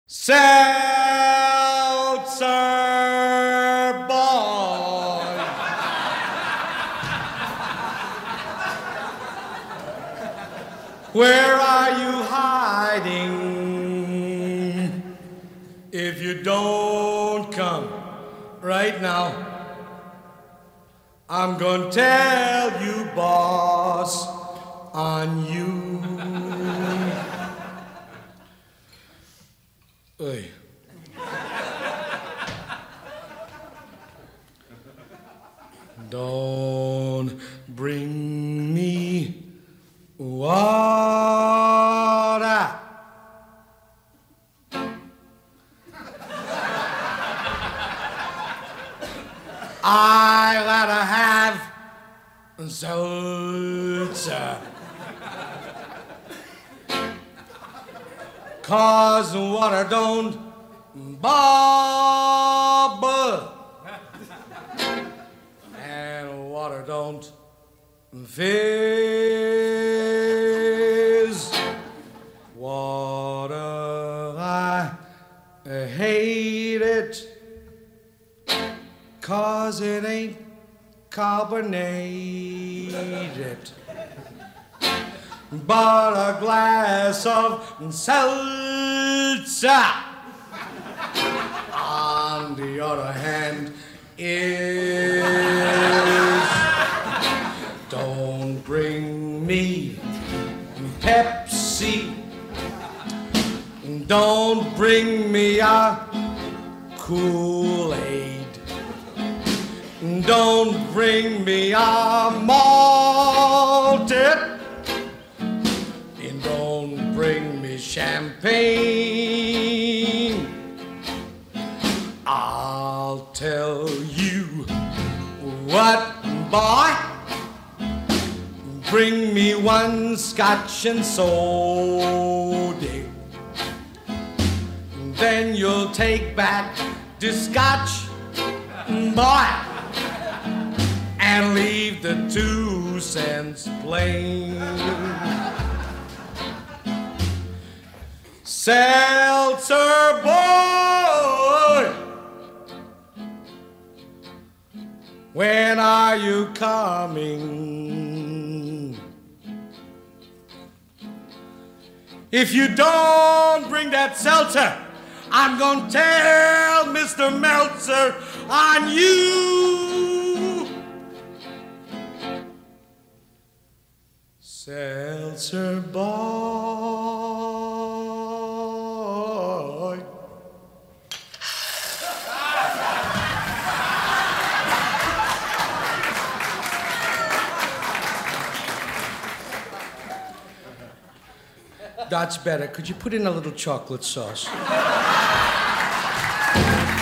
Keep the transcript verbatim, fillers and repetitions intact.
Seltzer boy. Where are you hiding? If you don't come right now, I'm gonna tell you, boss, on you. Hey. Don't bring me water. I gotta have seltzer. 'Cause water don't bubble and water don't fizz. Water, I hate it 'cause it ain't carbonated. But a glass of seltzer, on the other hand, is. Don't bring me Pepsi. Don't bring me a Kool-Aid. Don't bring me a malted. Don't bring me champagne. I'll tell you what, boy. Bring me one scotch and soda. Then you'll take back the scotch, boy, and leave the two cents plain. Seltzer boy, when are you coming? If you don't bring that seltzer, I'm gonna tell Mister Meltzer on you. Seltzer boy. That's better. Could you put in a little chocolate sauce?